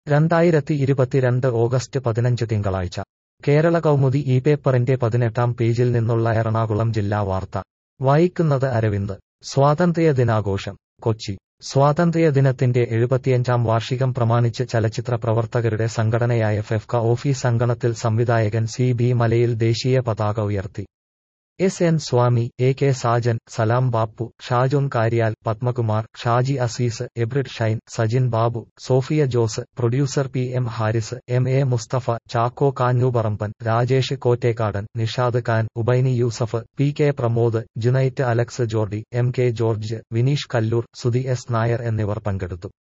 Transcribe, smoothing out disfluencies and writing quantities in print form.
2022 August 15 തിങ്കളാഴ്ച കേരള കൗമുദി ഈ പേപ്പറിന്റെ 18-ാം പേജിൽ നിന്നുള്ള എറണാകുളം ജില്ലാ വാർത്ത വായിക്കുന്നത് അരവിന്ദ്. സ്വാതന്ത്ര്യദിനാഘോഷം കൊച്ചി. സ്വാതന്ത്ര്യദിനത്തിന്റെ 75-ാം വാർഷികം പ്രമാണിച്ച് ചലച്ചിത്ര പ്രവർത്തകരുടെ സംഘടനയായ ഫെഫ്ക ഓഫീസ് അങ്കണത്തിൽ സംവിധായകൻ CB മലയിൽ ദേശീയ പതാക ഉയർത്തി. SN Swami, AK Sajan, Salam Bappu, Shajon Kariyal, Padmakumar, Shaji Azeez, Abrid Shine, Sajin Babu, Sophia Jose, producer PM Haris, MA Musthafa, Chacko Kanjooparamban, Rajesh Kottekkadan, Nishad Khan, Ubaini Yusuf, PK Pramod, Junaith Alex Jordi, MK George, Vineesh Kalloor, Sudhi S Nair എന്നിവർ പങ്കെടുത്തു.